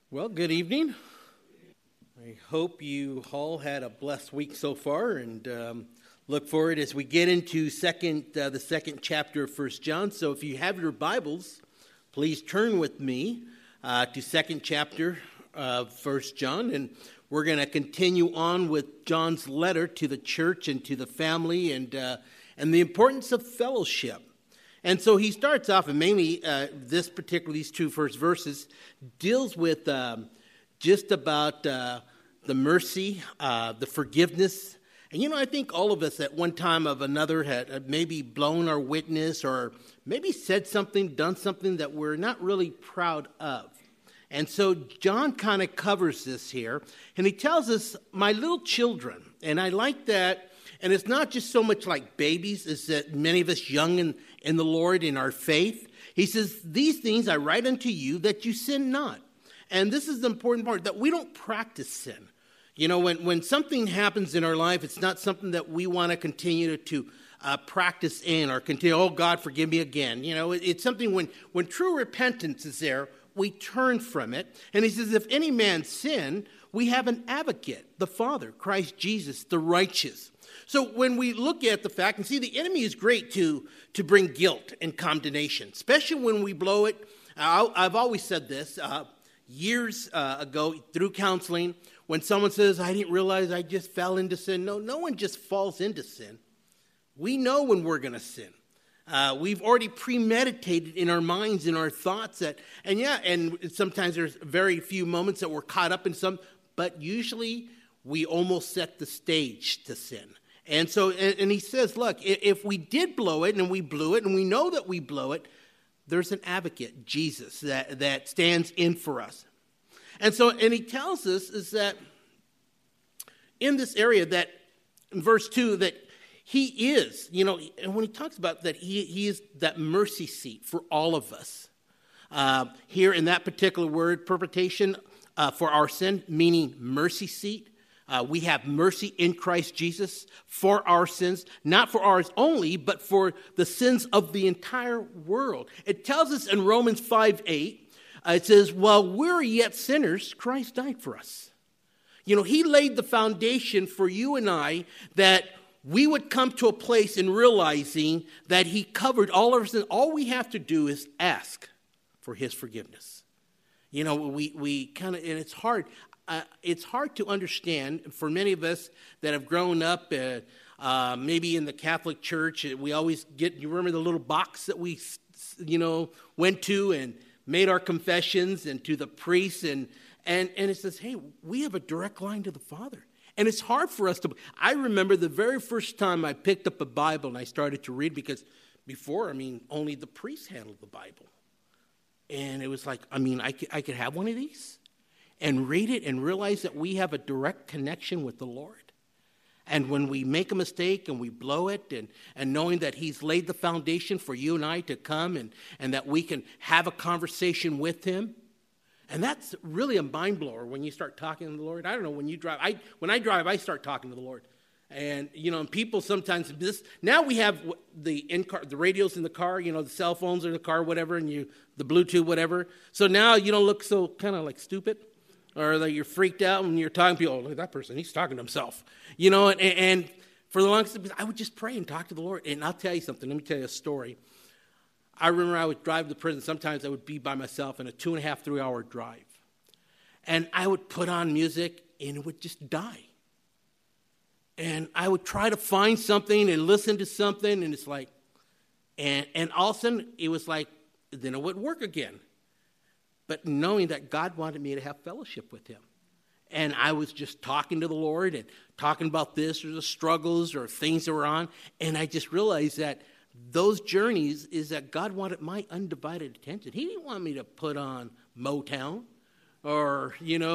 Well, good evening. I hope you all had a blessed week so far, and look forward as we get into the second chapter of 1 John. So if you have your Bibles, please turn with me to second chapter of 1 John, and we're going to continue on with John's letter to the church and to the family and the importance of fellowship. And so he starts off, and mainly these two first verses, deals with just about the mercy, the forgiveness. And I think all of us at one time or another had maybe blown our witness or maybe said something, done something that we're not really proud of. And so John kind of covers this here, and he tells us, my little children, and I like that. And it's not just so much like babies, it's that many of us young in the Lord, in our faith. He says, these things I write unto you that you sin not. And this is the important part, that we don't practice sin. When something happens in our life, it's not something that we want to continue to practice in or continue, oh, God, forgive me again. It's something when true repentance is there, we turn from it. And he says, if any man sin, we have an advocate, the Father, Christ Jesus, the righteous. So when we look at the fact, and see, the enemy is great to bring guilt and condemnation, especially when we blow it. I've always said this years ago through counseling, when someone says, I didn't realize I just fell into sin. No one just falls into sin. We know when we're going to sin. We've already premeditated in our minds, in our thoughts and sometimes there's very few moments that we're caught up in some, but usually we almost set the stage to sin. And so, and he says, look, if we did blow it and we blew it and we know that we blow it, there's an advocate, Jesus, that stands in for us. And so, and he tells us is that in this area that in verse 2 that he is, and when he talks about that, he is that mercy seat for all of us. Here in that particular word, perpetuation for our sin, meaning mercy seat. We have mercy in Christ Jesus for our sins, not for ours only, but for the sins of the entire world. It tells us in Romans 5:8, it says, while we're yet sinners, Christ died for us. He laid the foundation for you and I that we would come to a place in realizing that he covered all our sins. All we have to do is ask for his forgiveness. We kind of, and it's hard. It's hard to understand for many of us that have grown up maybe in the Catholic Church. We always you remember the little box that we, went to and made our confessions and to the priest. And it says, hey, we have a direct line to the Father. And it's hard for us I remember the very first time I picked up a Bible and I started to read, because before, only the priest handled the Bible. And it was like, I could have one of these and read it and realize that we have a direct connection with the Lord. And when we make a mistake and we blow it, and knowing that he's laid the foundation for you and I to come and that we can have a conversation with him. And that's really a mind blower when you start talking to the Lord. I don't know, when you drive. When I drive, I start talking to the Lord. And, and people sometimes, now we have the radios in the car, the cell phones in the car, whatever, and the Bluetooth, whatever. So now you don't look so kind of like stupid. Or that you're freaked out when you're talking to people. Oh, look at that person. He's talking to himself. And for the longest time, I would just pray and talk to the Lord. And I'll tell you something. Let me tell you a story. I remember I would drive to prison. Sometimes I would be by myself in a 2.5, 3 hour drive. And I would put on music and it would just die. And I would try to find something and listen to something. And it's like, and all of a sudden it was like, then it would work again. But knowing that God wanted me to have fellowship with him. And I was just talking to the Lord and talking about this or the struggles or things that were on. And I just realized that those journeys is that God wanted my undivided attention. He didn't want me to put on Motown or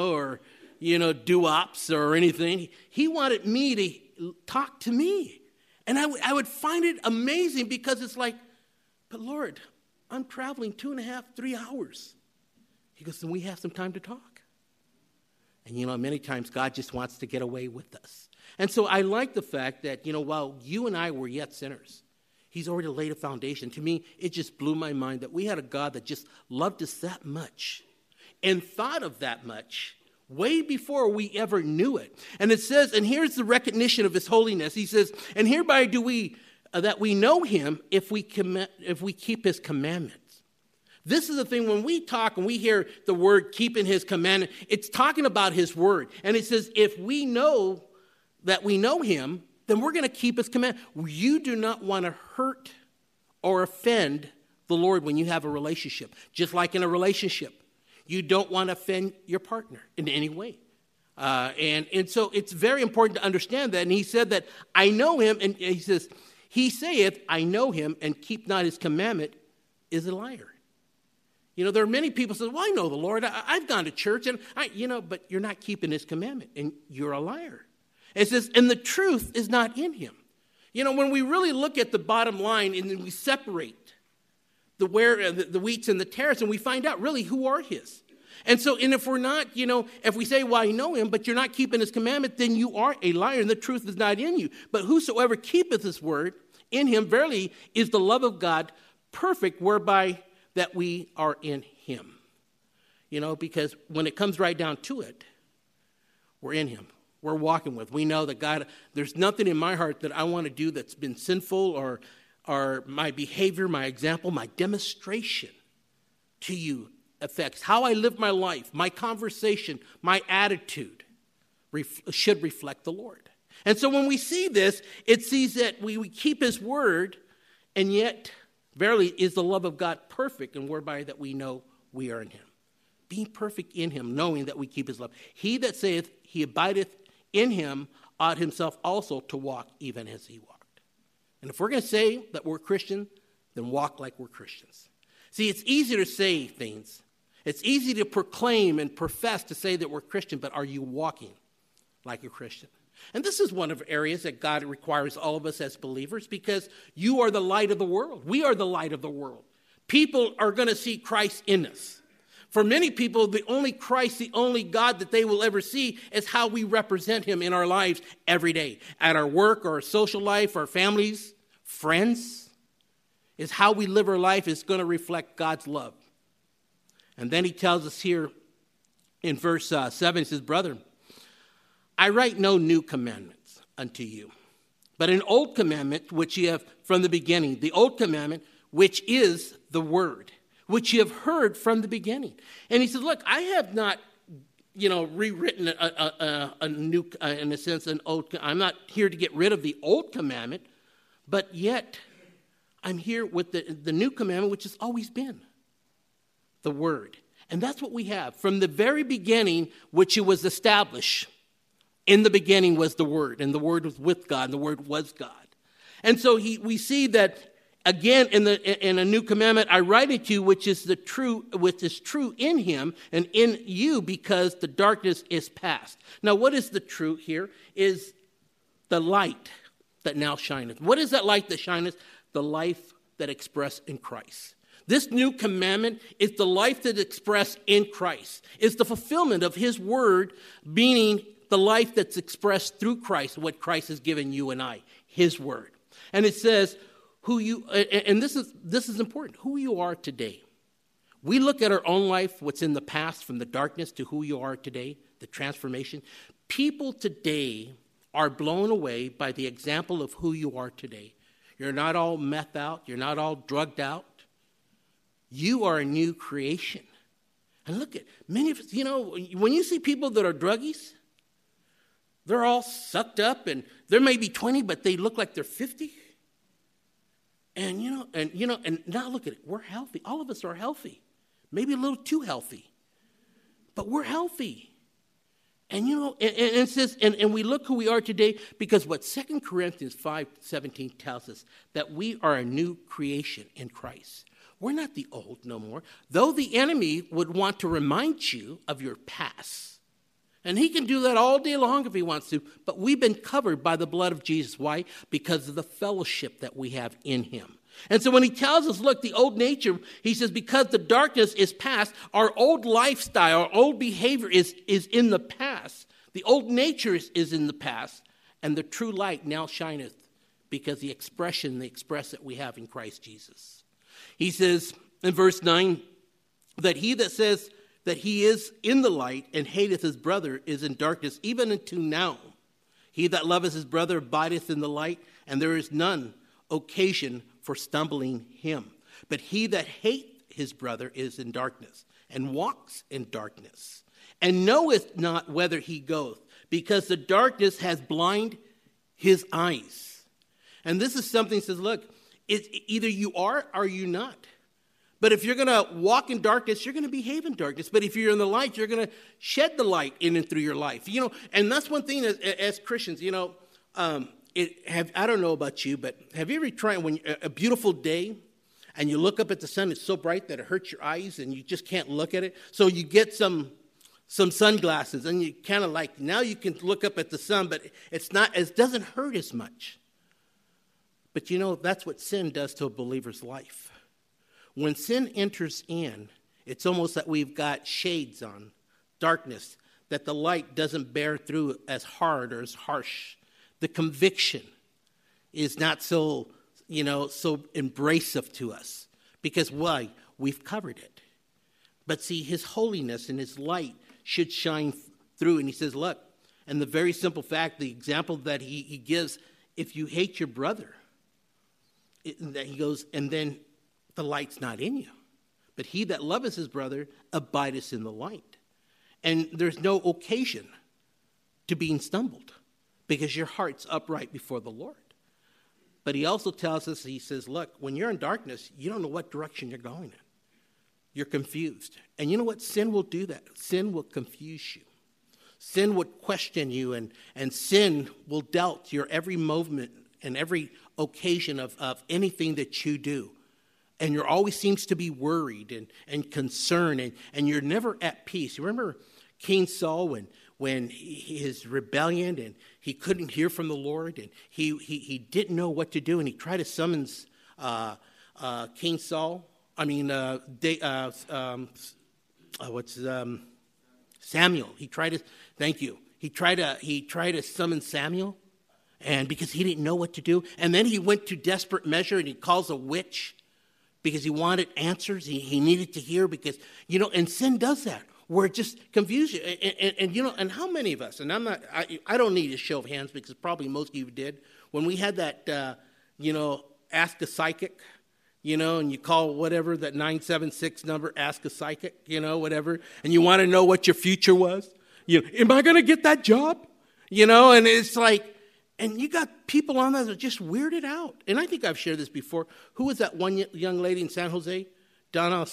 doo-wops or anything. He wanted me to talk to me. And I would find it amazing, because it's like, but Lord, I'm traveling 2.5, 3 hours. He goes, then we have some time to talk. And, many times God just wants to get away with us. And so I like the fact that, while you and I were yet sinners, he's already laid a foundation. To me, it just blew my mind that we had a God that just loved us that much and thought of that much way before we ever knew it. And it says, and here's the recognition of his holiness. He says, and hereby do we, that we know him if we keep his commandments. This is the thing, when we talk and we hear the word keeping his commandment, it's talking about his word. And it says, if we know that we know him, then we're going to keep his command. You do not want to hurt or offend the Lord when you have a relationship. Just like in a relationship, you don't want to offend your partner in any way. And so it's very important to understand that. And he said that I know him, and he says, he saith, I know him, and keep not his commandment, is a liar. You know, there are many people who say, well, I know the Lord. I've gone to church, and but you're not keeping his commandment, and you're a liar. It says, and the truth is not in him. You know, when we really look at the bottom line and then we separate the wheats and the tares, and we find out really who are his. And so, and if we're not, if we say, well, I know him, but you're not keeping his commandment, then you are a liar, and the truth is not in you. But whosoever keepeth his word, in him verily is the love of God perfect, whereby that we are in him. Because when it comes right down to it, we're in him. We're walking with. We know that God, there's nothing in my heart that I want to do that's been sinful, or my behavior, my example, my demonstration to you affects how I live my life, my conversation, my attitude should reflect the Lord. And so when we see this, it sees that we keep his word, and yet verily is the love of God perfect, and whereby that we know we are in him. Being perfect in him, knowing that we keep his love. He that saith he abideth in him ought himself also to walk even as he walked. And if we're going to say that we're Christian, then walk like we're Christians. See, it's easy to say things. It's easy to proclaim and profess to say that we're Christian, but are you walking like a Christian? And this is one of the areas that God requires all of us as believers, because you are the light of the world. We are the light of the world. People are going to see Christ in us. For many people, the only Christ, the only God that they will ever see is how we represent him in our lives every day. At our work, our social life, our families, friends, is how we live our life is going to reflect God's love. And then he tells us here in verse 7, he says, brethren, I write no new commandments unto you, but an old commandment which ye have from the beginning, the old commandment which is the word, which you have heard from the beginning. And he says, look, I have not, rewritten a new, in a sense, an old, I'm not here to get rid of the old commandment, but yet I'm here with the new commandment, which has always been the word. And that's what we have. From the very beginning, which it was established, in the beginning was the word, and the word was with God, and the word was God. And so we see that again in a new commandment I write it to you, which is true in him and in you, because the darkness is past. Now, what is the truth here? Is the light that now shineth. What is that light that shineth? The life that expressed in Christ. This new commandment is the life that expressed in Christ. It's the fulfillment of his word, meaning the life that's expressed through Christ, what Christ has given you and I, his word. And it says, this is important, who you are today. We look at our own life, what's in the past, from the darkness to who you are today, the transformation. People today are blown away by the example of who you are today. You're not all meth out. You're not all drugged out. You are a new creation. And look at many of us, when you see people that are druggies, they're all sucked up, and there may be 20, but they look like they're 50. And now look at it. We're healthy. All of us are healthy. Maybe a little too healthy. But we're healthy. And it says, and we look who we are today, because what 2 Corinthians 5:17 tells us, that we are a new creation in Christ. We're not the old no more. Though the enemy would want to remind you of your past. And he can do that all day long if he wants to. But we've been covered by the blood of Jesus. Why? Because of the fellowship that we have in him. And so when he tells us, look, the old nature, he says, because the darkness is past, our old lifestyle, our old behavior is in the past. The old nature is in the past. And the true light now shineth, because the express that we have in Christ Jesus. He says in verse 9, that he that says, that he is in the light and hateth his brother is in darkness, even unto now. He that loveth his brother abideth in the light, and there is none occasion for stumbling him. But he that hateth his brother is in darkness, and walks in darkness, and knoweth not whither he goeth, because the darkness has blinded his eyes. And this is something that says, look, it's either you are or you not. But if you're going to walk in darkness, you're going to behave in darkness. But if you're in the light, you're going to shed the light in and through your life. And that's one thing as Christians, I don't know about you, but have you ever tried when a beautiful day and you look up at the sun, it's so bright that it hurts your eyes and you just can't look at it. So you get some sunglasses and you kind of now you can look up at the sun, but it doesn't hurt as much. But that's what sin does to a believer's life. When sin enters in, it's almost that we've got shades on, darkness, that the light doesn't bear through as hard or as harsh. The conviction is not so embracive to us. Because why? We've covered it. But see, his holiness and his light should shine through. And he says, look, and the very simple fact, the example that he gives, if you hate your brother, he goes, and then the light's not in you. But he that loveth his brother abideth in the light. And there's no occasion to being stumbled because your heart's upright before the Lord. But he also tells us, he says, look, when you're in darkness, you don't know what direction you're going in. You're confused. And you know what? Sin will do that. Sin will confuse you. Sin would question you, and sin will doubt your every movement and every occasion of anything that you do. And you're always seems to be worried and concerned, and you're never at peace. You remember King Saul when his rebellion and he couldn't hear from the Lord and he didn't know what to do, and he tried to summons King Saul. Samuel. He tried to summon Samuel, and because he didn't know what to do, and then he went to desperate measure and he calls a witch because he wanted answers. He needed to hear because and sin does that where it just confuses you. And how many of us? And I don't need a show of hands because probably most of you did when we had that ask a psychic. And you call whatever, that 976 number, ask a psychic, whatever, and you want to know what your future was. Am I going to get that job? And it's like, and you got people on that are just weirded out. And I think I've shared this before. Who was that one young lady in San Jose? Donna.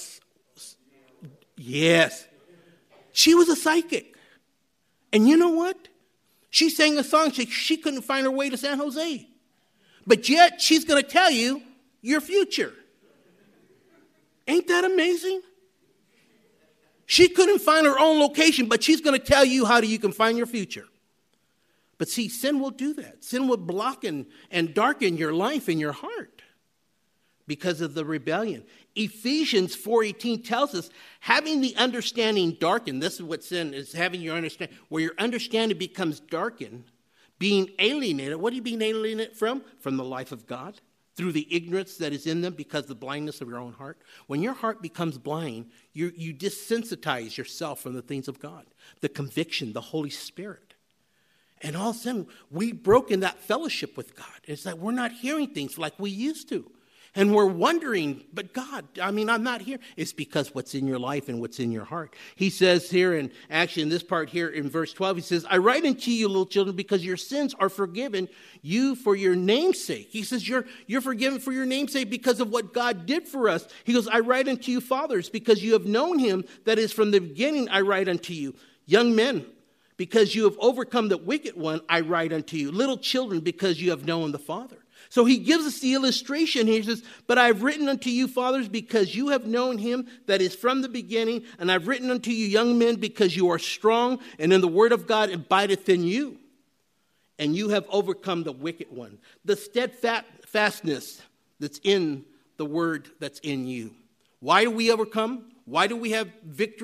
Yes. She was a psychic. And you know what? She sang a song. She couldn't find her way to San Jose. But yet she's going to tell you your future. Ain't that amazing? She couldn't find her own location, but she's going to tell you how you can find your future. But see, sin will do that. Sin will block and darken your life and your heart because of the rebellion. Ephesians 4:18 tells us, having the understanding darkened, this is what sin is, having your understanding, where your understanding becomes darkened, being alienated. What are you being alienated from? From the life of God. Through the ignorance that is in them because of the blindness of your own heart. When your heart becomes blind, you desensitize yourself from the things of God. The conviction, the Holy Spirit. And all of a sudden, we've broken that fellowship with God. It's like we're not hearing things like we used to. And we're wondering, but God, I'm not here. It's because what's in your life and what's in your heart. He says here, and actually in this part here in verse 12, he says, I write unto you, little children, because your sins are forgiven you for your name's sake. He says, you're forgiven for your name's sake because of what God did for us. He goes, I write unto you, fathers, because you have known him. That is, from the beginning I write unto you. Young men, because you have overcome the wicked one, I write unto you. Little children, because you have known the Father. So he gives us the illustration. He says, but I've written unto you, fathers, because you have known him that is from the beginning. And I've written unto you, young men, because you are strong, and in the word of God abideth in you. And you have overcome the wicked one. The steadfastness that's in the word that's in you. Why do we overcome? Why do we have victory?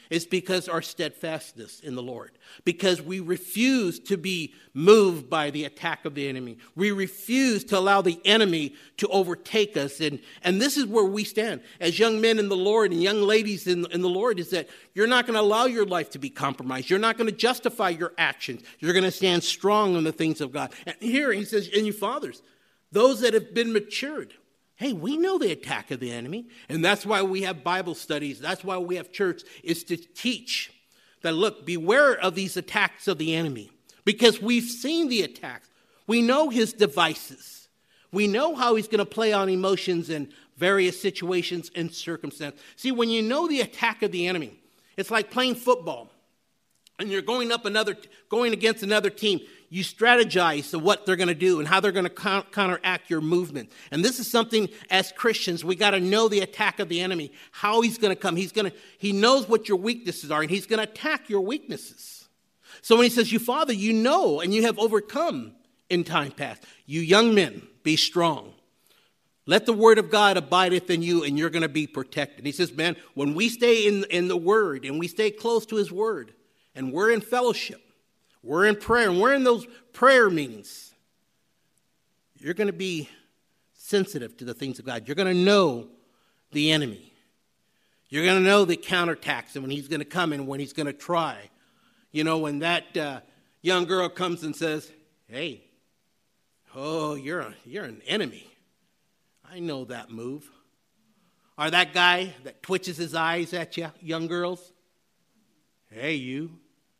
It's because our steadfastness in the Lord. Because we refuse to be moved by the attack of the enemy. We refuse to allow the enemy to overtake us. And this is where we stand as young men in the Lord and young ladies in the Lord, is that you're not going to allow your life to be compromised. You're not going to justify your actions. You're going to stand strong on the things of God. And here he says, and you fathers, those that have been matured. Hey, we know the attack of the enemy, and that's why we have Bible studies. That's why we have church, is to teach that, look, beware of these attacks of the enemy, because we've seen the attacks. We know his devices. We know how he's going to play on emotions in various situations and circumstances. See, when you know the attack of the enemy, it's like playing football, and you're going against another team. You strategize to what they're going to do and how they're going to counteract your movement. And this is something as Christians, we got to know the attack of the enemy, how he's going to come. He knows what your weaknesses are, and he's going to attack your weaknesses. So when he says, you father, you know, and you have overcome in time past. You young men, be strong. Let the word of God abideth in you, and you're going to be protected. He says, man, when we stay in the word and we stay close to his word and we're in fellowship, we're in prayer, and we're in those prayer meetings, you're going to be sensitive to the things of God. You're going to know the enemy. You're going to know the counterattacks and when he's going to come and when he's going to try. You know, when that young girl comes and says, hey, oh, you're an enemy. I know that move. Or that guy that twitches his eyes at you, young girls. Hey, you.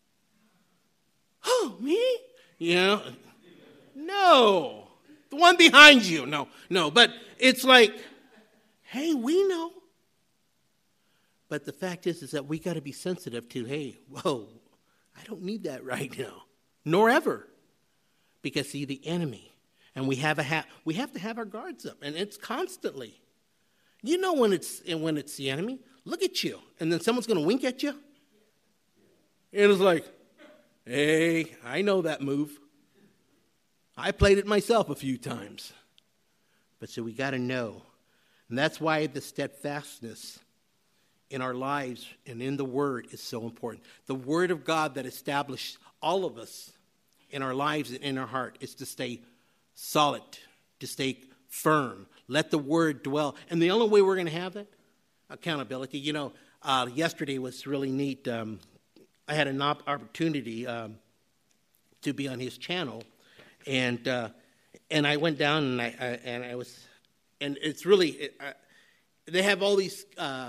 Oh, me? You know, no. The one behind you. No. But it's like, hey, we know. But the fact is that we got to be sensitive to, hey, whoa, I don't need that right now. Nor ever. Because, see, the enemy. And we have to have our guards up. And it's constantly. You know when it's the enemy. Look at you. And then someone's going to wink at you. And it's like, hey, I know that move. I played it myself a few times. But so we got to know. And that's why the steadfastness in our lives and in the Word is so important. The Word of God that established all of us in our lives and in our heart is to stay solid, to stay firm. Let the Word dwell. And the only way we're going to have that, accountability. You know, yesterday was really neat. I had an opportunity to be on his channel, and I went down and I was, and it's really they have all these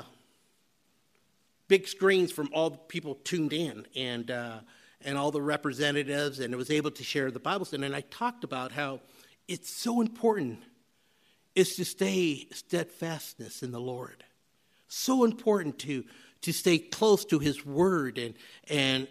big screens from all the people tuned in, and all the representatives, and I was able to share the Bible study. And I talked about how it's so important is to stay steadfastness in the Lord. So important to stay close to his word and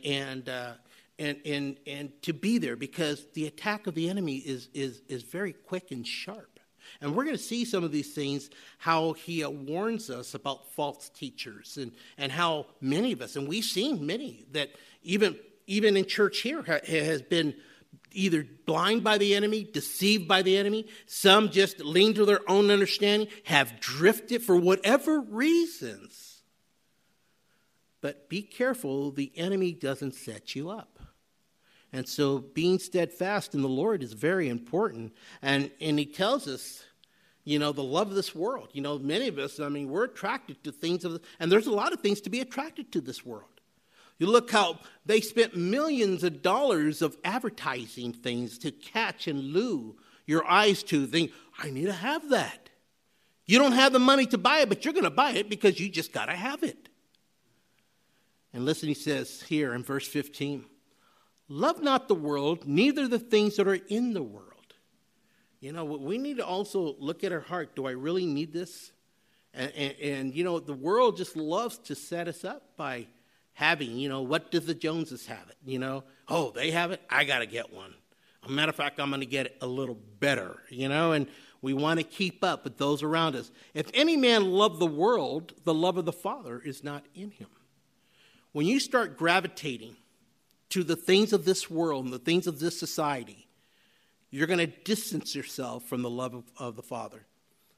to be there, because the attack of the enemy is very quick and sharp. And we're going to see some of these things, how he warns us about false teachers and how many of us, and we've seen many that even in church here has been either blind by the enemy, deceived by the enemy. Some just lean to their own understanding, have drifted for whatever reasons. But be careful, the enemy doesn't set you up. And so being steadfast in the Lord is very important. And he tells us, you know, the love of this world. You know, many of us, I mean, we're attracted to things and there's a lot of things to be attracted to this world. You look how they spent millions of dollars of advertising things to catch and lure your eyes to think, I need to have that. You don't have the money to buy it, but you're going to buy it because you just got to have it. And listen, he says here in verse 15, love not the world, neither the things that are in the world. You know, we need to also look at our heart. Do I really need this? And you know, the world just loves to set us up by having, you know, what does the Joneses have it? You know, oh, they have it, I got to get one. As a matter of fact, I'm going to get it a little better, you know, and we want to keep up with those around us. If any man love the world, the love of the Father is not in him. When you start gravitating to the things of this world and the things of this society, you're going to distance yourself from the love of the Father.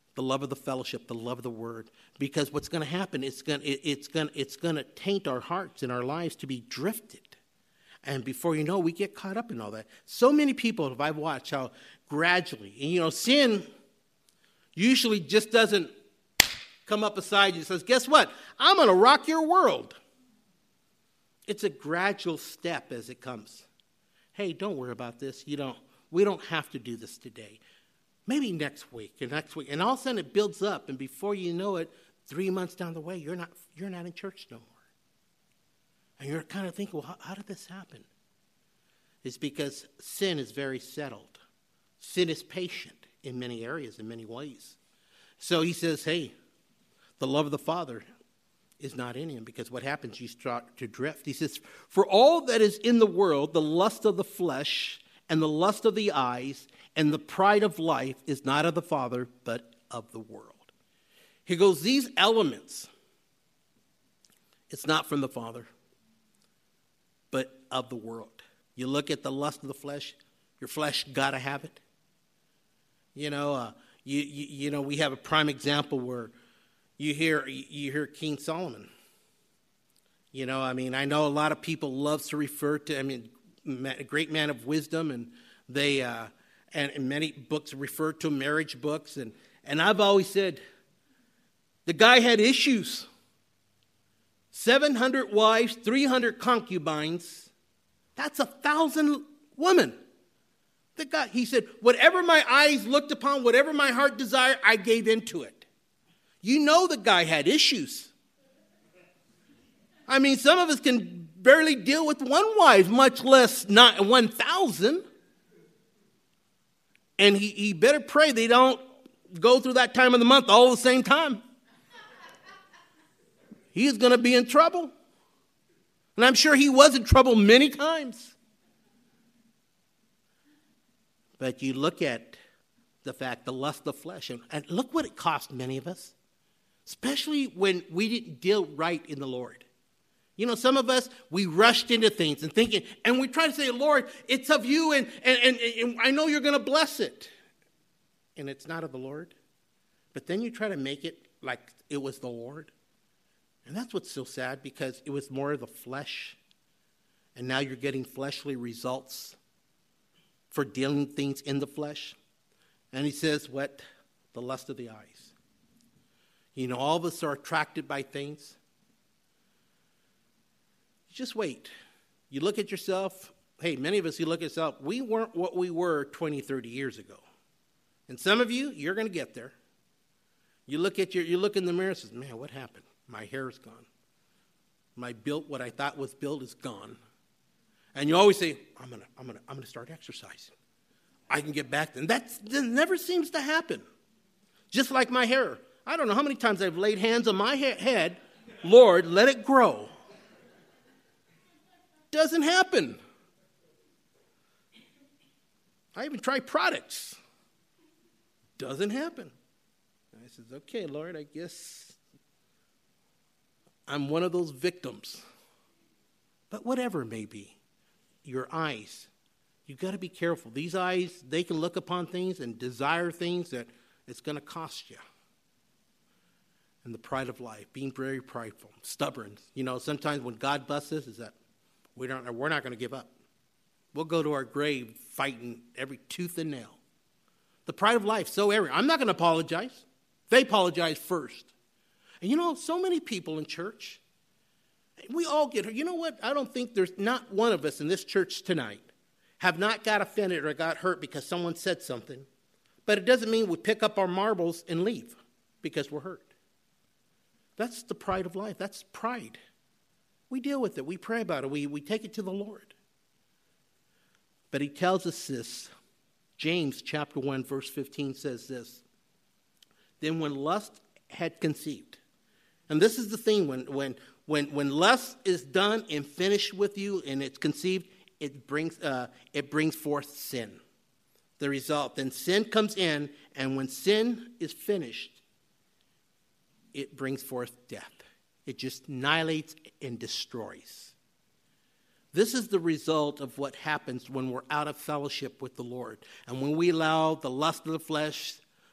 the love of the fellowship, the love of the word. Because what's going to happen, it's going to taint our hearts and our lives to be drifted. And before you know, we get caught up in all that. So many people, if I've watched how gradually, and sin usually just doesn't come up beside you and says, guess what? I'm going to rock your world. It's a gradual step as it comes. Hey, don't worry about this. We don't have to do this today. Maybe next week. And all of a sudden it builds up. And before you know it, 3 months down the way, you're not in church no more. And you're kind of thinking, well, how did this happen? It's because sin is very settled. Sin is patient in many areas, in many ways. So he says, hey, the love of the Father is not in him, because what happens, you start to drift. He says, for all that is in the world, the lust of the flesh and the lust of the eyes and the pride of life is not of the Father, but of the world. He goes, these elements, it's not from the Father, but of the world. You look at the lust of the flesh, your flesh got to have it. We have a prime example where you hear King Solomon. I know a lot of people loves to refer to, a great man of wisdom, and they and many books refer to marriage books, and I've always said the guy had issues. 700 wives, 300 concubines. That's 1,000 women. The guy, he said, whatever my eyes looked upon, whatever my heart desired, I gave into it. The guy had issues. Some of us can barely deal with one wife, much less not 1,000. And he better pray they don't go through that time of the month all at the same time. He's going to be in trouble. And I'm sure he was in trouble many times. But you look at the fact, the lust of the flesh, and look what it cost many of us, especially when we didn't deal right in the Lord. Some of us, we rushed into things and thinking, and we try to say, Lord, it's of you, and I know you're going to bless it. And it's not of the Lord. But then you try to make it like it was the Lord. And that's what's so sad, because it was more of the flesh. And now you're getting fleshly results for dealing things in the flesh. And he says, what? The lust of the eyes. All of us are attracted by things. Just wait. You look at yourself. Hey, many of us, you look at yourself. We weren't what we were 20, 30 years ago. And some of you, you're going to get there. You look in the mirror and say, man, what happened? My hair is gone. What I thought was built is gone. And you always say, I'm gonna start exercising. I can get back. And that never seems to happen. Just like my hair. I don't know how many times I've laid hands on my head. Lord, let it grow. Doesn't happen. I even try products. Doesn't happen. And I says, okay, Lord, I guess I'm one of those victims. But whatever it may be, your eyes, you've got to be careful. These eyes, they can look upon things and desire things that it's going to cost you. And the pride of life, being very prideful, stubborn. Sometimes when God busts us, is that we're not going to give up. We'll go to our grave fighting every tooth and nail. The pride of life, so arrogant. I'm not going to apologize. They apologize first. And so many people in church, we all get hurt. You know what? I don't think there's not one of us in this church tonight have not got offended or got hurt because someone said something. But it doesn't mean we pick up our marbles and leave because we're hurt. That's the pride of life. That's pride. We deal with it. We pray about it. We take it to the Lord. But he tells us this. James chapter 1 verse 15 says this. Then when lust had conceived. And this is the thing, when lust is done and finished with you and it's conceived, it brings forth sin. The result, then sin comes in, and when sin is finished, it brings forth death. It just annihilates and destroys. This is the result of what happens when we're out of fellowship with the Lord. And when we allow the lust of the flesh,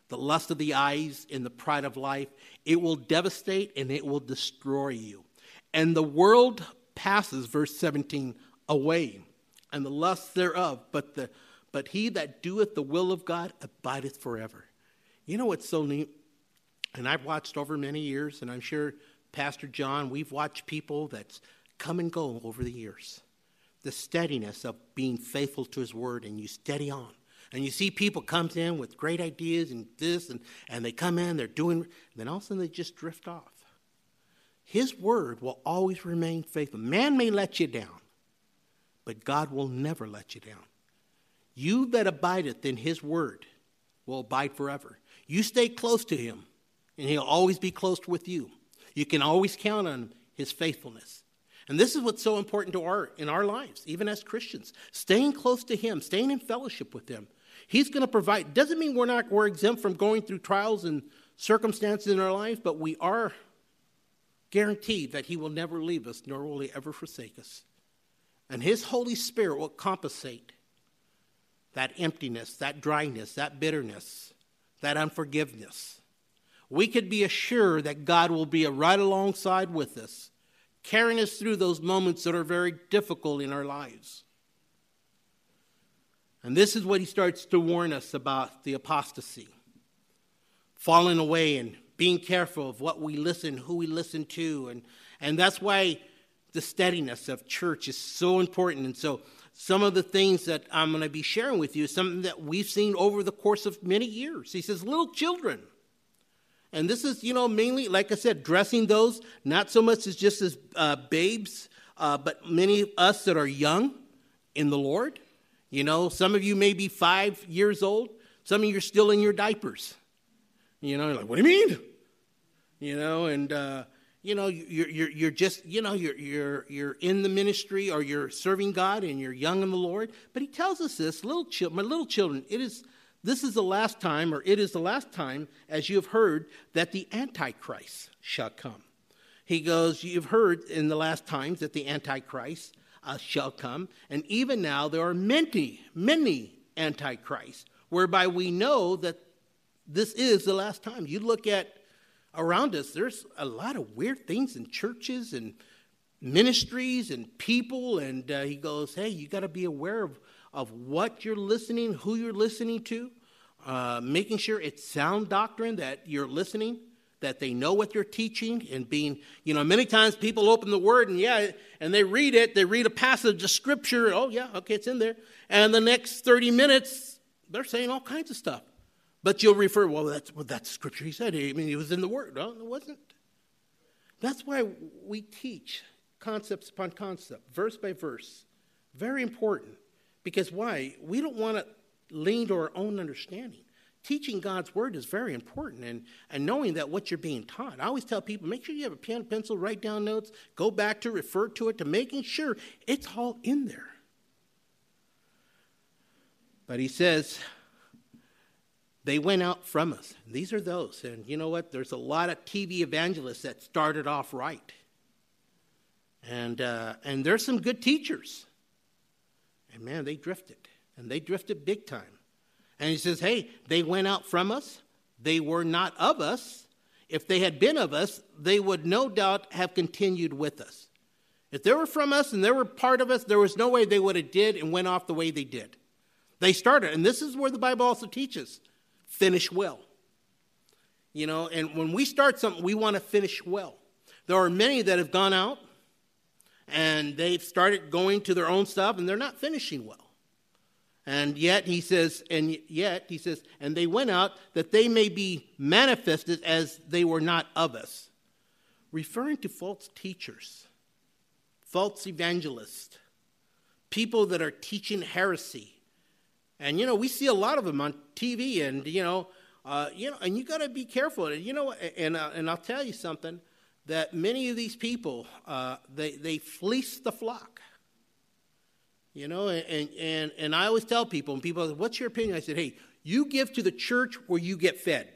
the lust of the eyes, and the pride of life. It will devastate and it will destroy you. And the world passes, verse 17, away, and the lust thereof, but he that doeth the will of God abideth forever. You know what's so neat? And I've watched over many years, and I'm sure Pastor John, we've watched people that's come and go over the years. The steadiness of being faithful to his word, and you steady on. And you see people come in with great ideas and this, and they come in, they're doing, and then all of a sudden they just drift off. His word will always remain faithful. Man may let you down, but God will never let you down. You that abideth in his word will abide forever. You stay close to him, and he'll always be close with you. You can always count on his faithfulness. And this is what's so important in our lives, even as Christians. Staying close to him, staying in fellowship with him. He's going to provide. Doesn't mean we're exempt from going through trials and circumstances in our life, but we are guaranteed that he will never leave us, nor will he ever forsake us. And his Holy Spirit will compensate that emptiness, that dryness, that bitterness, that unforgiveness. We could be assured that God will be right alongside with us, carrying us through those moments that are very difficult in our lives. And this is what he starts to warn us about the apostasy. Falling away and being careful of what we listen, who we listen to. And that's why the steadiness of church is so important. And so some of the things that I'm going to be sharing with you is something that we've seen over the course of many years. He says, little children. And this is, mainly, like I said, dressing those, not so much as just as babes, but many of us that are young in the Lord. Some of you may be 5 years old. Some of you are still in your diapers. You're like, what do you mean? You're just, you're in the ministry, or you're serving God and you're young in the Lord. But he tells us this, my little children, this is the last time, or it is the last time, as you have heard, that the Antichrist shall come. He goes, you've heard in the last times that the Antichrist shall come. And even now there are many, many Antichrists, whereby we know that this is the last time. You look at around us, there's a lot of weird things in churches and ministries and people. And he goes, hey, you got to be aware of what you're listening, who you're listening to, making sure it's sound doctrine that you're listening, that they know what you're teaching, and being, many times people open the word and they read it, they read a passage of scripture, oh yeah, okay, it's in there. And the next 30 minutes, they're saying all kinds of stuff. But you'll refer, that's scripture he said. I mean, it was in the word. No, it wasn't. That's why we teach concepts upon concept, verse by verse. Very important. Because why? We don't want to lean to our own understanding. Teaching God's word is very important, and knowing that what you're being taught. I always tell people, make sure you have a pen, pencil, write down notes, go back to, refer to it, to making sure it's all in there. But he says, they went out from us. These are those. And you know what? There's a lot of TV evangelists that started off right. And there's some good teachers. And man, they drifted. And they drifted big time. And he says, hey, they went out from us. They were not of us. If they had been of us, they would no doubt have continued with us. If they were from us and they were part of us, there was no way they would have did and went off the way they did. They started. And this is where the Bible also teaches. Finish well. And when we start something, we want to finish well. There are many that have gone out and they've started going to their own stuff and they're not finishing well. And yet he says, and they went out that they may be manifested as they were not of us. Referring to false teachers, false evangelists, people that are teaching heresy. And, we see a lot of them on TV, and, and you got to be careful. And I'll tell you something, that many of these people, they fleece the flock. And I always tell people, and people say, what's your opinion? I said, hey, you give to the church where you get fed.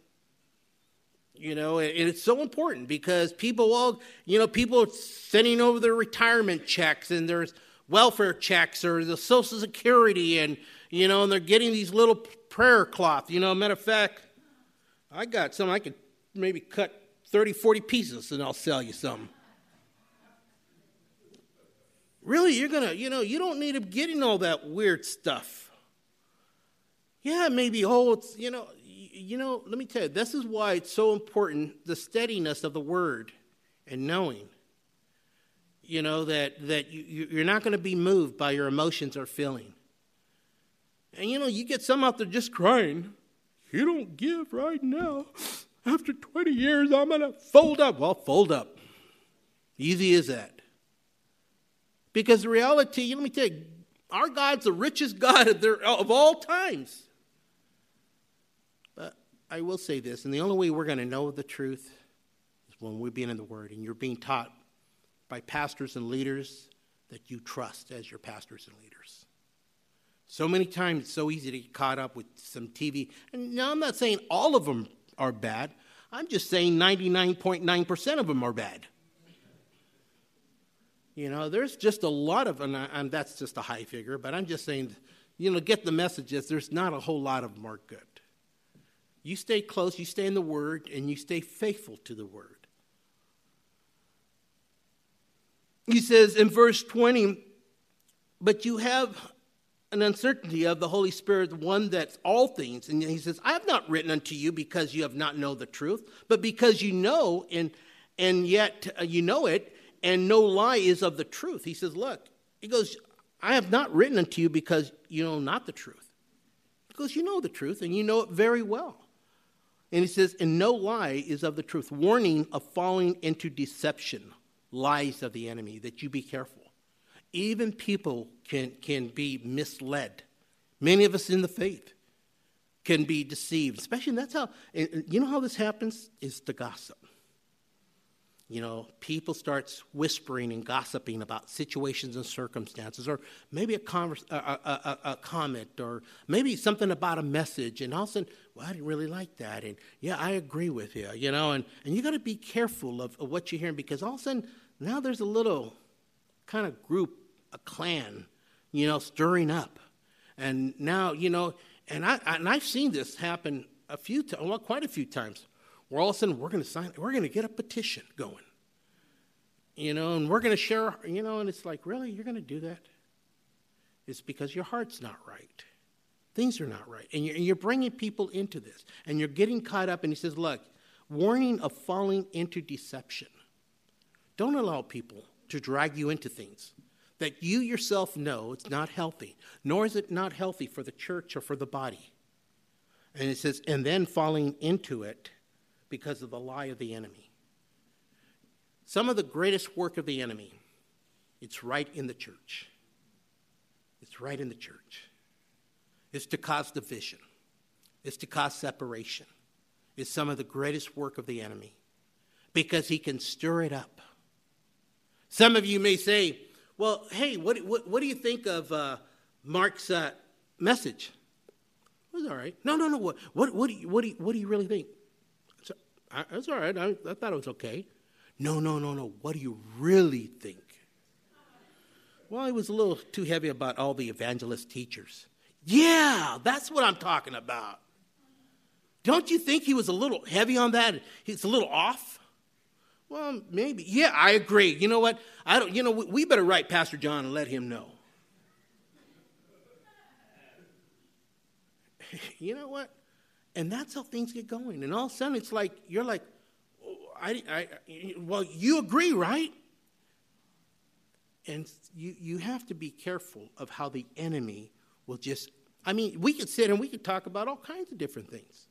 And it's so important because people are sending over their retirement checks, and there's welfare checks or the Social Security, and they're getting these little prayer cloth. Matter of fact, I got some. I could maybe cut 30, 40 pieces and I'll sell you some. Really, you're going to, you don't need to be getting all that weird stuff. Yeah, maybe, it's, let me tell you, this is why it's so important, the steadiness of the word and knowing, that you're not going to be moved by your emotions or feeling. And, you get some out there just crying. You don't give right now. After 20 years, I'm going to fold up. Well, fold up. Easy as that. Because the reality, let me tell you, our God's the richest God of all times. But I will say this, and the only way we're going to know the truth is when we're being in the Word and you're being taught by pastors and leaders that you trust as your pastors and leaders. So many times it's so easy to get caught up with some TV. And now I'm not saying all of them are bad. I'm just saying 99.9% of them are bad. There's just a lot of, and that's just a high figure, but I'm just saying, get the messages. There's not a whole lot of them are good. You stay close, you stay in the Word, and you stay faithful to the Word. He says in verse 20, but you have an uncertainty of the Holy Spirit, one that's all things. And he says, I have not written unto you because you have not known the truth, but because you know, and yet you know it, and no lie is of the truth. He says, look, he goes, I have not written unto you because you know not the truth. He goes, you know the truth, and you know it very well. And he says, and no lie is of the truth, warning of falling into deception, lies of the enemy, that you be careful. Even people can be misled. Many of us in the faith can be deceived, especially, and that's how, how this happens is the gossip. People start whispering and gossiping about situations and circumstances, or maybe a comment, or maybe something about a message, and all of a sudden, well, I didn't really like that, and yeah, I agree with you, and you got to be careful of what you're hearing, because all of a sudden, now there's a little kind of group, a clan, stirring up, and now, and I've seen this happen quite a few times. Where all of a sudden we're going to get a petition going, and we're going to share, and it's like, really, you're going to do that? It's because your heart's not right. Things are not right. And you're bringing people into this, and you're getting caught up, and he says, look, warning of falling into deception. Don't allow people to drag you into things that you yourself know it's not healthy, nor is it not healthy for the church or for the body. And it says, and then falling into it because of the lie of the enemy. Some of the greatest work of the enemy, it's right in the church. It's right in the church. It's to cause division. It's to cause separation. It's some of the greatest work of the enemy because he can stir it up. Some of you may say, well, hey, what do you think of Mark's message? It was all right. No. What do you really think? That's all right. I thought it was okay. No. What do you really think? Well, he was a little too heavy about all the evangelist teachers. Yeah, that's what I'm talking about. Don't you think he was a little heavy on that? He's a little off? Well, maybe. Yeah, I agree. You know what? We better write Pastor John and let him know. You know what? And that's how things get going. And all of a sudden, it's like, you're like, well, you agree, right? And you have to be careful of how the enemy will just, we could sit and we could talk about all kinds of different things.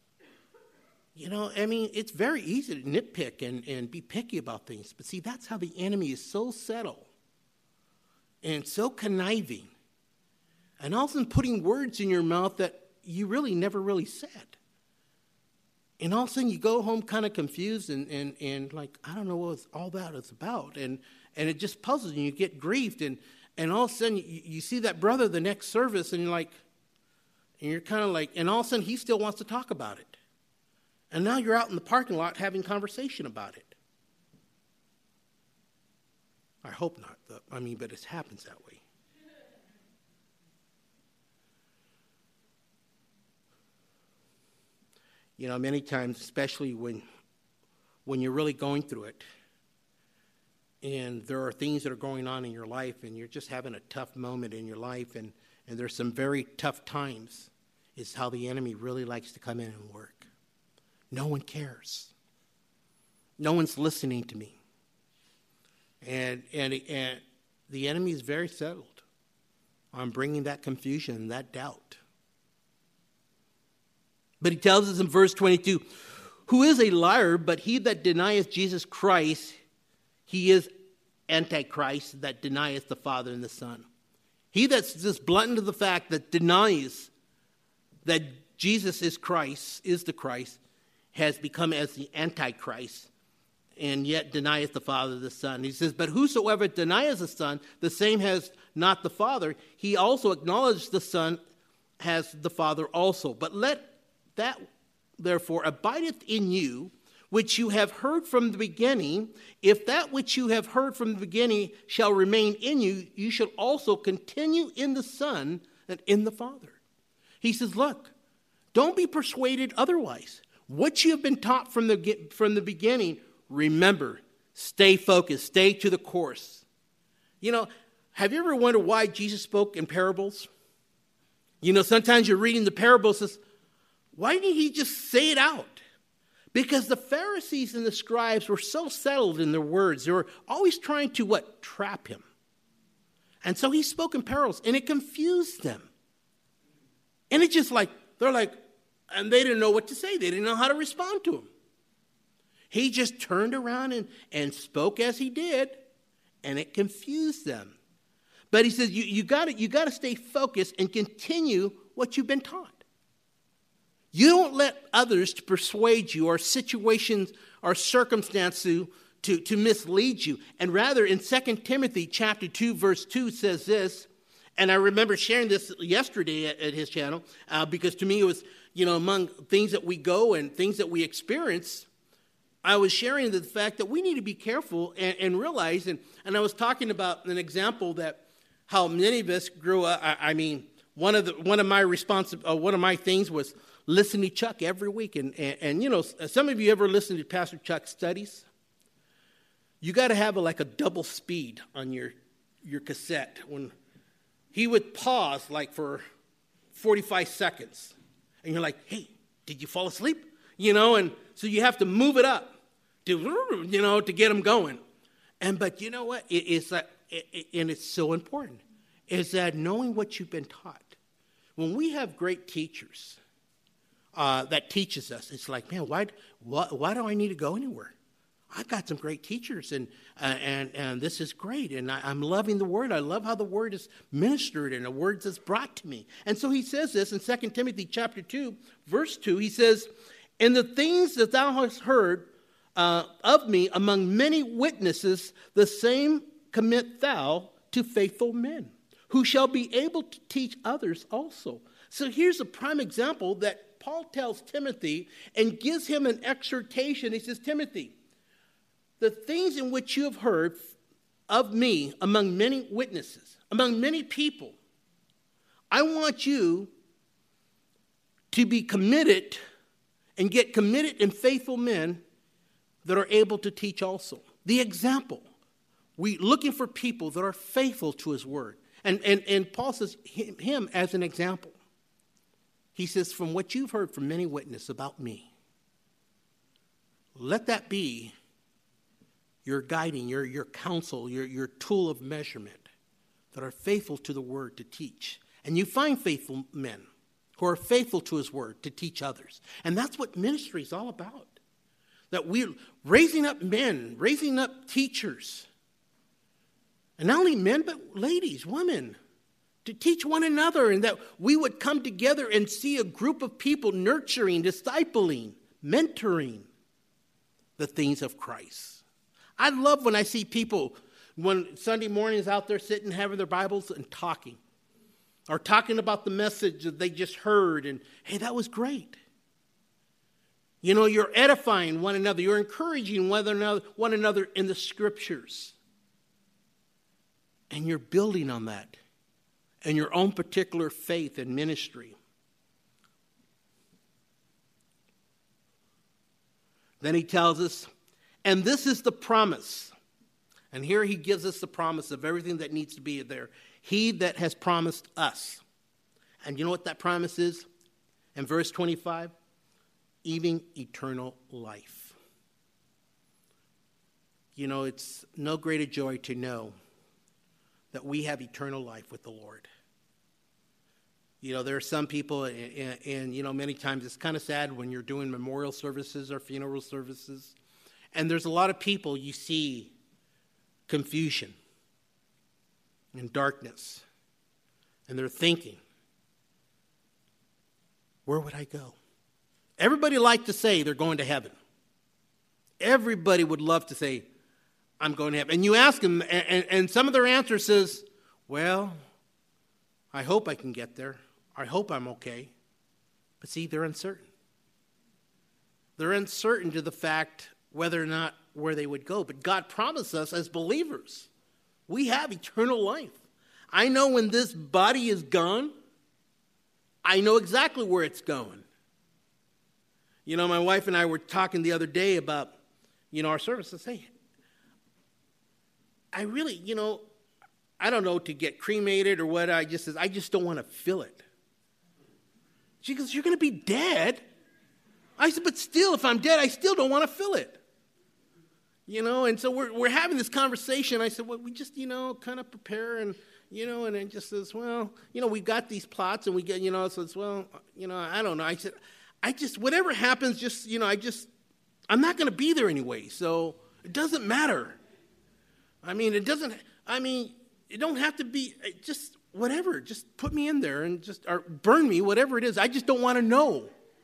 It's very easy to nitpick and be picky about things. But see, that's how the enemy is so subtle and so conniving. And all of a sudden putting words in your mouth that you really never really said. And all of a sudden you go home kind of confused and like, I don't know what all that is about. And it just puzzles you. You get grieved. And all of a sudden you see that brother the next service and you're like, and you're kind of like, and all of a sudden he still wants to talk about it. And now you're out in the parking lot having conversation about it. I hope not, but it happens that way. Many times, especially when you're really going through it, and there are things that are going on in your life, and you're just having a tough moment in your life, and there's some very tough times, is how the enemy really likes to come in and work. No one cares. No one's listening to me. And the enemy is very settled on bringing that confusion and that doubt. But he tells us in verse 22, who is a liar, but he that denieth Jesus Christ, he is Antichrist that denieth the Father and the Son. He that's just blunt to the fact that denies that Jesus is Christ, is the Christ, has become as the Antichrist, and yet denieth the Father and the Son. He says, but whosoever denieth the Son, the same has not the Father. He also acknowledged the Son has the Father also. But let that therefore abideth in you, which you have heard from the beginning. If that which you have heard from the beginning shall remain in you, you shall also continue in the Son and in the Father. He says, look, don't be persuaded otherwise. What you have been taught from the beginning, remember, stay focused, stay to the course. Have you ever wondered why Jesus spoke in parables? Sometimes you're reading the parables, says, why didn't he just say it out? Because the Pharisees and the scribes were so settled in their words. They were always trying to, trap him. And so he spoke in parables, and it confused them. And it's just and they didn't know what to say. They didn't know how to respond to him. He just turned around and spoke as he did, and it confused them. But he says, you got to stay focused and continue what you've been taught. You don't let others to persuade you or situations or circumstances to mislead you. And rather, in 2 Timothy chapter 2, verse 2 says this, and I remember sharing this yesterday at his channel, because to me it was, among things that we go and things that we experience, I was sharing the fact that we need to be careful and realize, and I was talking about an example that how many of us grew up. One of my things was listening to Chuck every week, and some of you ever listen to Pastor Chuck's studies? You got to have a double speed on your cassette. When he would pause for 45 seconds, and you're like, hey, did you fall asleep? And so you have to move it up to get them going. But you know what? And it's so important, is that knowing what you've been taught. When we have great teachers that teaches us, it's like, man, why do I need to go anywhere? I've got some great teachers, and this is great, and I'm loving the Word. I love how the Word is ministered and the Word is brought to me. And so he says this in 2 Timothy chapter 2, verse 2. He says, and the things that thou hast heard of me among many witnesses, the same commit thou to faithful men, who shall be able to teach others also. So here's a prime example that Paul tells Timothy and gives him an exhortation. He says, Timothy, the things in which you have heard of me among many witnesses, among many people, I want you to be committed and get committed and faithful men that are able to teach also. The example. We looking for people that are faithful to his word. And Paul says him as an example. He says, from what you've heard from many witnesses about me, let that be your guiding, your counsel, your tool of measurement that are faithful to the word to teach. And you find faithful men who are faithful to his word to teach others. And that's what ministry is all about. That we're raising up men, raising up teachers. And not only men, but ladies, women, to teach one another, and that we would come together and see a group of people nurturing, discipling, mentoring the things of Christ. I love when I see people, when Sunday mornings out there sitting, having their Bibles and talking, or talking about the message that they just heard, and hey, that was great. You're edifying one another. You're encouraging one another in the scriptures. And you're building on that in your own particular faith and ministry. Then he tells us, and this is the promise. And here he gives us the promise of everything that needs to be there. He that has promised us. And you know what that promise is? In verse 25, even eternal life. You know, it's no greater joy to know that we have eternal life with the Lord. You know, there are some people, and you know, many times it's kind of sad when you're doing memorial services or funeral services, and there's a lot of people you see confusion and darkness, and they're thinking, where would I go? Everybody like to say they're going to heaven. Everybody would love to say, I'm going to heaven. And you ask them, and some of their answer says, well, I hope I can get there. I hope I'm okay. But see, they're uncertain. They're uncertain to the fact whether or not where they would go. But God promised us as believers, we have eternal life. I know when this body is gone, I know exactly where it's going. You know, my wife and I were talking the other day about, you know, our services. Hey, I really, you know, I don't know, to get cremated or what. I just don't want to feel it. She goes, you're going to be dead? I said, but still, if I'm dead, I still don't want to feel it. You know, and so we're having this conversation. I said, well, we just, you know, kind of prepare and, you know, and it just says, well, you know, we got these plots and we get, you know, so it's, well, you know, I don't know. I said, whatever happens, just, you know, I'm not going to be there anyway. So it doesn't matter. It don't have to be, just whatever. Just put me in there and or burn me, whatever it is. I just don't want to know.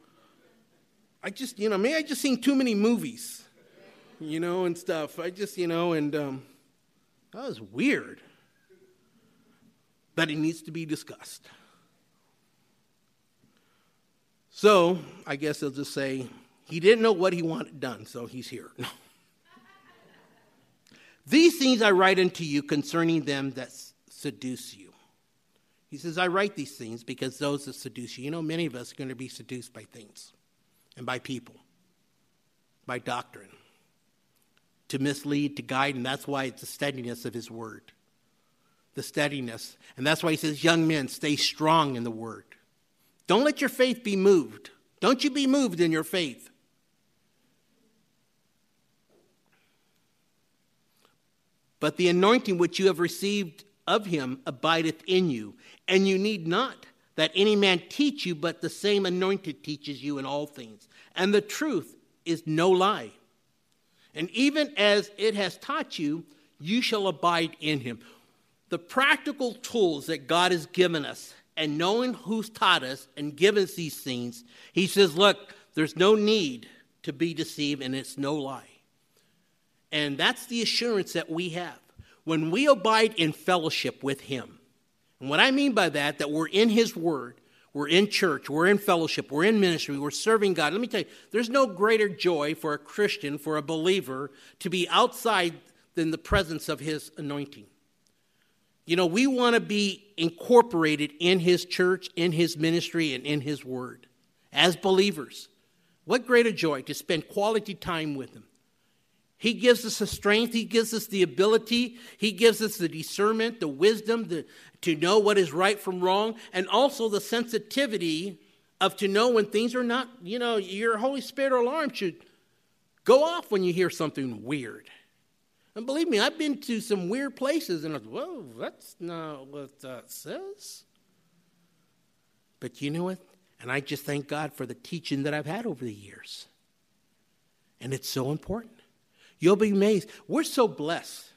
Maybe I just seen too many movies, you know, and stuff. That was weird. But it needs to be discussed. So, I guess they'll just say, he didn't know what he wanted done, so he's here. No. These things I write unto you concerning them that seduce you. He says, I write these things because those that seduce you. You know, many of us are going to be seduced by things and by people, by doctrine, to mislead, to guide, and that's why it's the steadiness of his word. The steadiness. And that's why he says, young men, stay strong in the word. Don't let your faith be moved. Don't you be moved in your faith. But the anointing which you have received of him abideth in you, and you need not that any man teach you, but the same anointed teaches you in all things. And the truth is no lie. And even as it has taught you, you shall abide in him. The practical tools that God has given us, and knowing who's taught us and given us these things, he says, look, there's no need to be deceived, and it's no lie. And that's the assurance that we have. When we abide in fellowship with him, and what I mean by that we're in his word, we're in church, we're in fellowship, we're in ministry, we're serving God. Let me tell you, there's no greater joy for a Christian, for a believer, to be outside than the presence of his anointing. You know, we want to be incorporated in his church, in his ministry, and in his word. As believers, what greater joy to spend quality time with him. He gives us the strength, he gives us the ability, he gives us the discernment, the wisdom to know what is right from wrong, and also the sensitivity of to know when things are not, you know, your Holy Spirit alarm should go off when you hear something weird. And believe me, I've been to some weird places, and I was, whoa, that's not what that says. But you know what? And I just thank God for the teaching that I've had over the years. And it's so important. You'll be amazed. We're so blessed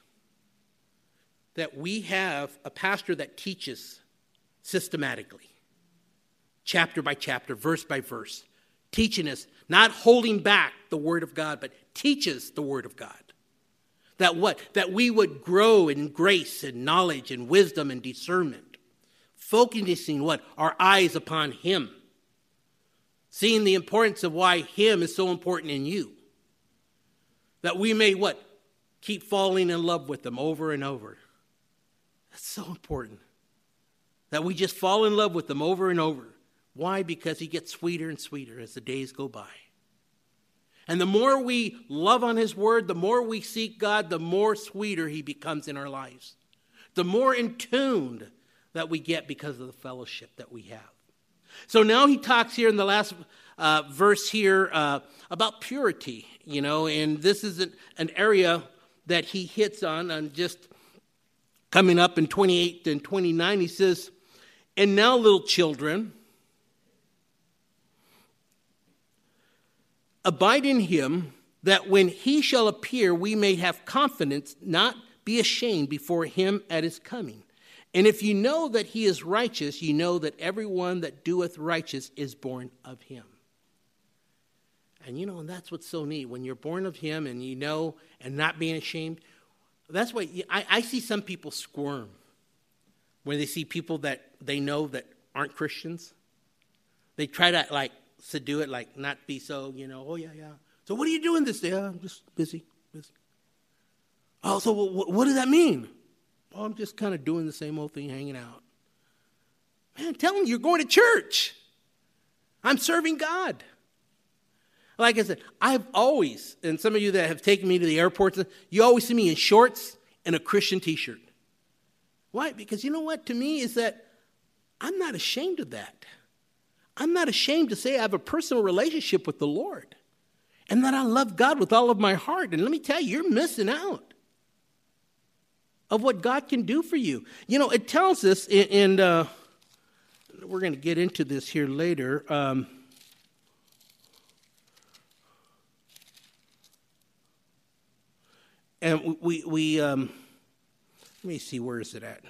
that we have a pastor that teaches systematically, chapter by chapter, verse by verse, teaching us, not holding back the Word of God, but teaches the Word of God. That what? That we would grow in grace and knowledge and wisdom and discernment. Focusing what? Our eyes upon him. Seeing the importance of why him is so important in you. That we may what? Keep falling in love with him over and over. That's so important. That we just fall in love with him over and over. Why? Because he gets sweeter and sweeter as the days go by. And the more we love on his word, the more we seek God, the more sweeter he becomes in our lives. The more in tuned that we get because of the fellowship that we have. So now he talks here in the last verse here about purity, and this is an area that he hits on just coming up in 28 and 29. He says, "And now, little children, abide in him, that when he shall appear, we may have confidence, not be ashamed before him at his coming. And if you know that he is righteous, you know that everyone that doeth righteous is born of him." And and that's what's so neat. When you're born of him and and not being ashamed, that's why I see some people squirm when they see people that they know that aren't Christians. They try to subdue it, not be so, oh yeah. So what are you doing this day? Oh, I'm just busy. Oh, so what does that mean? Oh, I'm just kind of doing the same old thing, hanging out. Man, tell them you're going to church. I'm serving God. Like I said, I've always, and some of you that have taken me to the airports, you always see me in shorts and a Christian t-shirt. Why? Because you know what, to me, is that I'm not ashamed of that. I'm not ashamed to say I have a personal relationship with the Lord and that I love God with all of my heart. And let me tell you, you're missing out of what God can do for you. It tells us, and we're going to get into this here later. And we let me see, where is it at?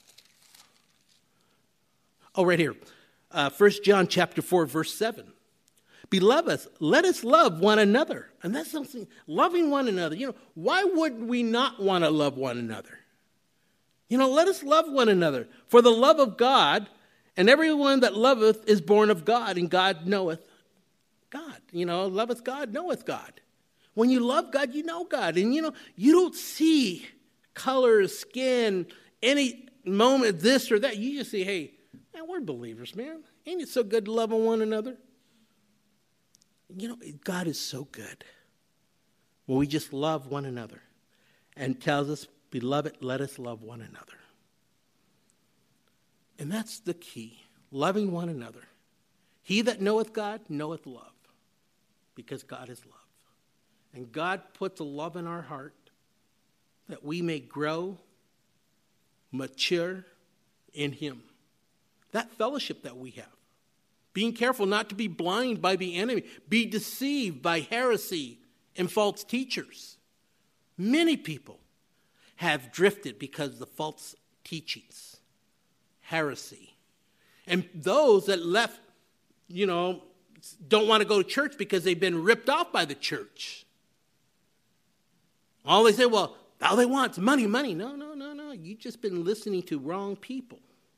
Oh, right here. 1 John chapter 4, verse 7. "Beloved, let us love one another." And that's something, loving one another. Why would we not want to love one another? Let us love one another. "For the love of God, and everyone that loveth is born of God, and God knoweth God." Loveth God, knoweth God. When you love God, you know God. And you don't see color, skin, any moment, this or that. You just say, hey, man, we're believers, man. Ain't it so good to love one another? God is so good when we just love one another, and tells us, "Beloved, let us love one another." And that's the key, loving one another. "He that knoweth God knoweth love," because God is love. And God puts a love in our heart that we may grow, mature in him. That fellowship that we have. Being careful not to be blind by the enemy, be deceived by heresy and false teachers. Many people have drifted because of the false teachings, heresy. And those that left, don't want to go to church because they've been ripped off by the church. All they say, well, all they want is money. No. You've just been listening to wrong people.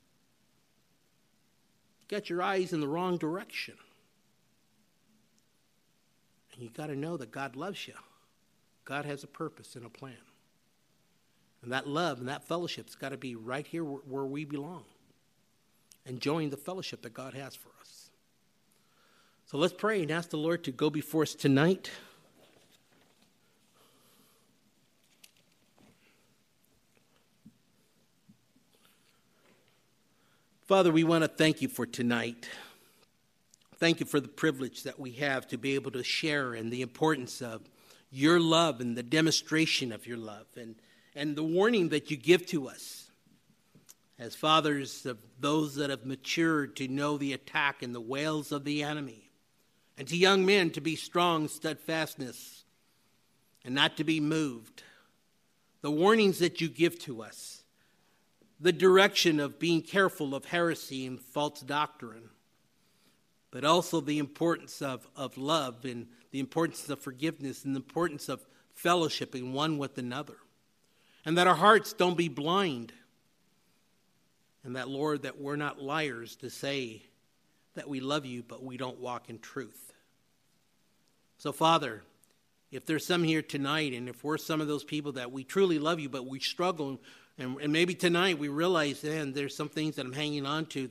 Got your eyes in the wrong direction. And you got to know that God loves you. God has a purpose and a plan. And that love and that fellowship's got to be right here where we belong, enjoying the fellowship that God has for us. So let's pray and ask the Lord to go before us tonight. Father, we want to thank you for tonight. Thank you for the privilege that we have to be able to share in the importance of your love and the demonstration of your love and the warning that you give to us as fathers of those that have matured to know the attack and the wails of the enemy, and to young men to be strong steadfastness and not to be moved. The warnings that you give to us. The direction of being careful of heresy and false doctrine, but also the importance of love and the importance of forgiveness and the importance of fellowshipping one with another. And that our hearts don't be blind. And that, Lord, that we're not liars to say that we love you, but we don't walk in truth. So, Father, if there's some here tonight, and if we're some of those people that we truly love you, but we struggle, and maybe tonight we realize then there's some things that I'm hanging on to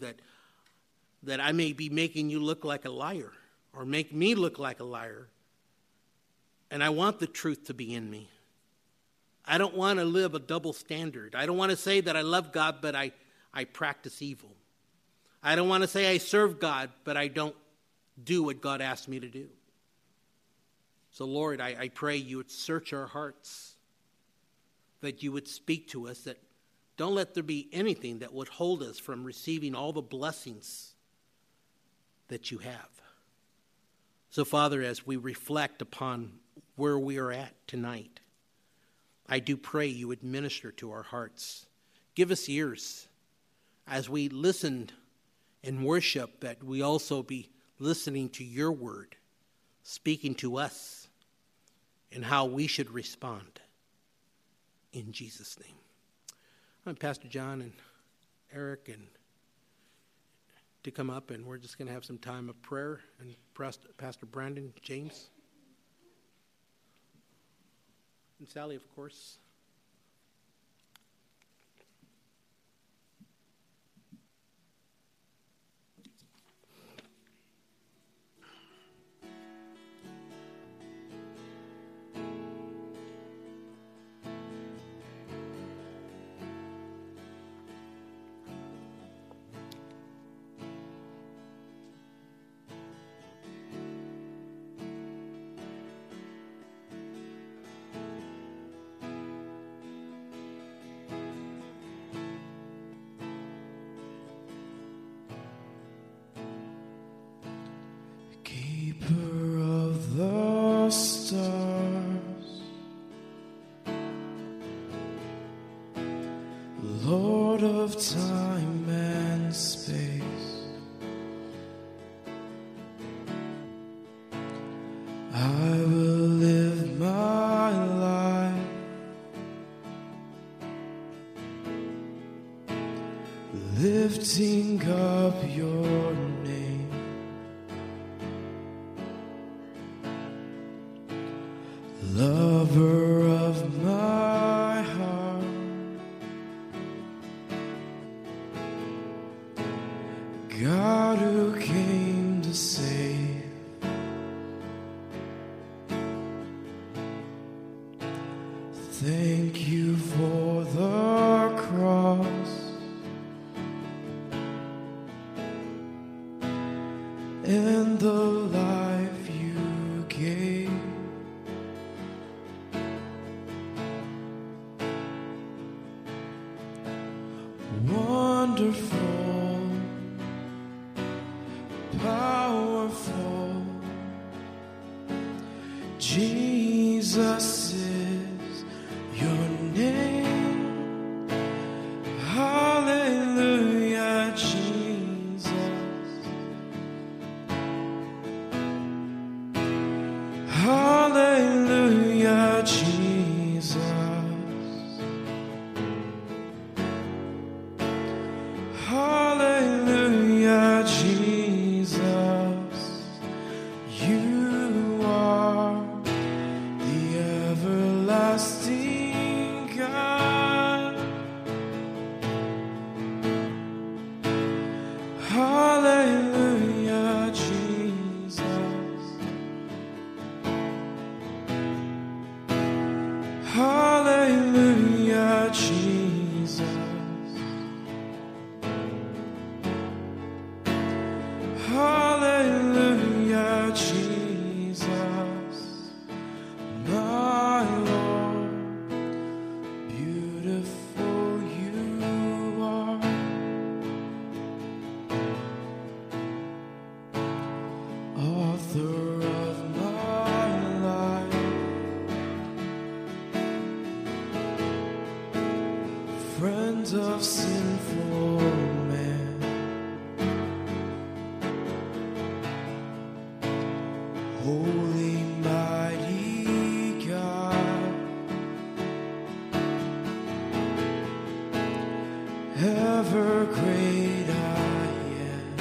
that I may be making you look like a liar or make me look like a liar. And I want the truth to be in me. I don't want to live a double standard. I don't want to say that I love God, but I practice evil. I don't want to say I serve God, but I don't do what God asked me to do. So Lord, I pray you would search our hearts, that you would speak to us, that don't let there be anything that would hold us from receiving all the blessings that you have. So Father, as we reflect upon where we are at tonight, I do pray you would minister to our hearts. Give us ears as we listen and worship, that we also be listening to your word, speaking to us, and how we should respond. In Jesus' name. I'm Pastor John and Eric and to come up, and we're just going to have some time of prayer. And Pastor Brandon, James, and Sally, of course. Keeper of the stars, Lord of time and space, I will live my life lifting up your name. Lover of my heart, God who came to save, thank you for the cross and the life you gave. Wonderful, powerful, Jesus is your name. Hallelujah, Jesus. Hallelujah, Jesus. Hallelujah, Jesus, you are the everlasting God. Hallelujah, Jesus. Hallelujah, Jesus. Hallelujah, Jesus, my Lord, beautiful you are, author of my life, friend of sinful man. Holy, mighty God, ever great I am,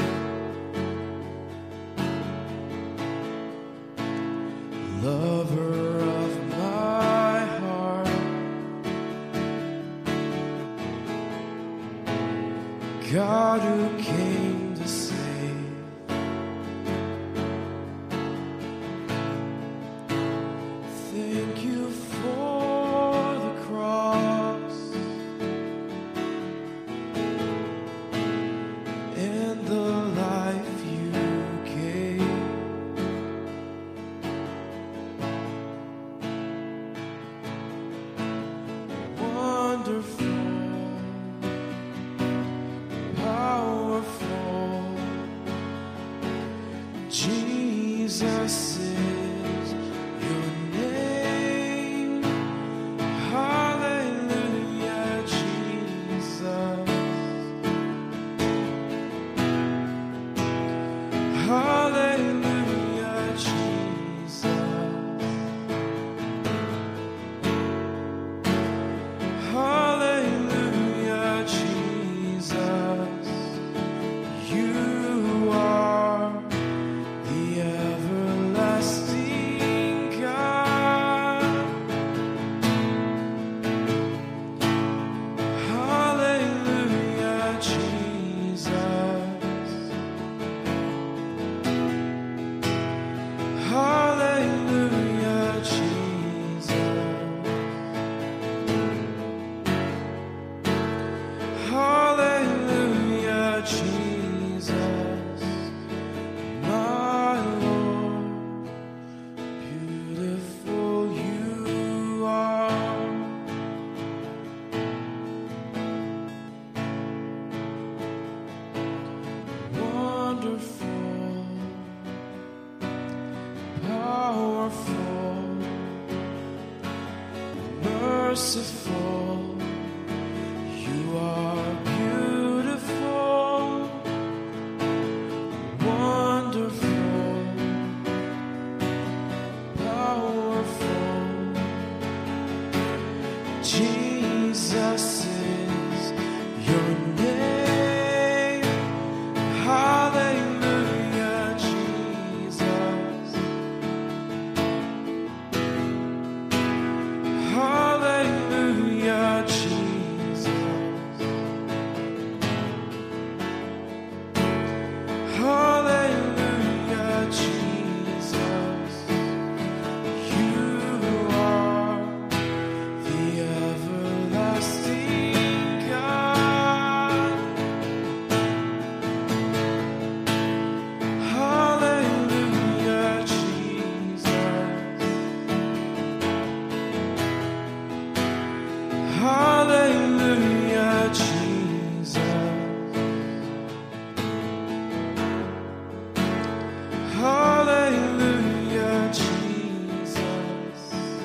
lover of my heart, God who came to save. Jesus is your name. Hallelujah, Jesus. Hallelujah, Jesus. Hallelujah, Jesus. You are the everlasting God. Hallelujah, Jesus. Hallelujah, Jesus. Hallelujah, Jesus. My Lord, beautiful you are. Wonderful, powerful, merciful. You are beautiful, wonderful, powerful. Jesus is your name. Hallelujah, Jesus. Hallelujah, Jesus. Hallelujah, Jesus. You are the everlasting God. Hallelujah, Jesus. Hallelujah, Jesus. Hallelujah, Jesus.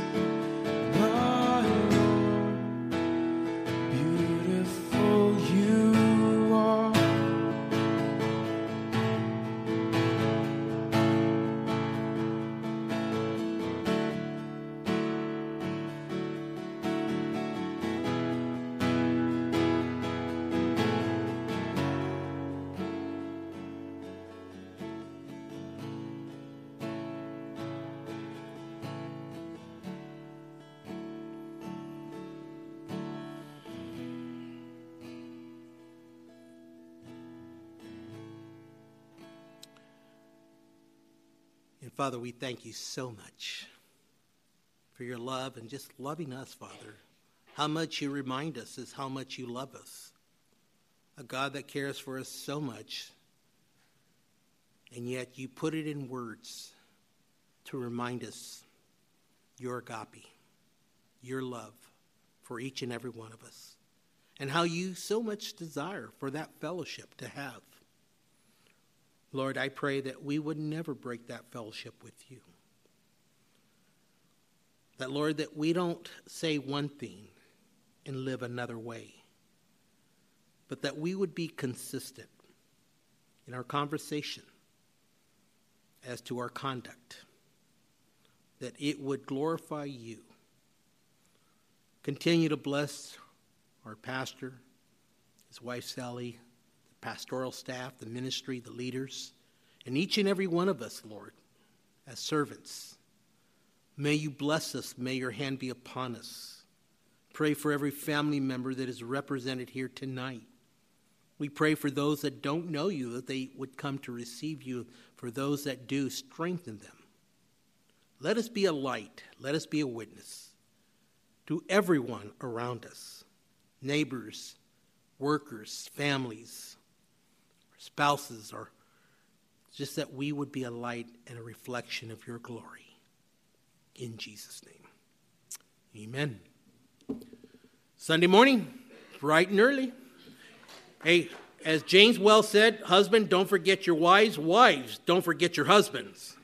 My Lord, beautiful you are. And Father, we thank you so much for your love and just loving us, Father. How much you remind us is how much you love us. A God that cares for us so much, and yet you put it in words to remind us your agape, your love for each and every one of us, and how you so much desire for that fellowship to have. Lord, I pray that we would never break that fellowship with you. That, Lord, that we don't say one thing and live another way, but that we would be consistent in our conversation as to our conduct, that it would glorify you. Continue to bless our pastor, his wife Sally, the pastoral staff, the ministry, the leaders, and each and every one of us, Lord, as servants. May you bless us. May your hand be upon us. Pray for every family member that is represented here tonight. We pray for those that don't know you, that they would come to receive you. For those that do, strengthen them. Let us be a light. Let us be a witness to everyone around us, neighbors, workers, families, spouses, or just that we would be a light and a reflection of your glory. In Jesus' name, amen. Sunday morning, bright and early. Hey, as James Wells said, husband, don't forget your wives. Wives, don't forget your husbands.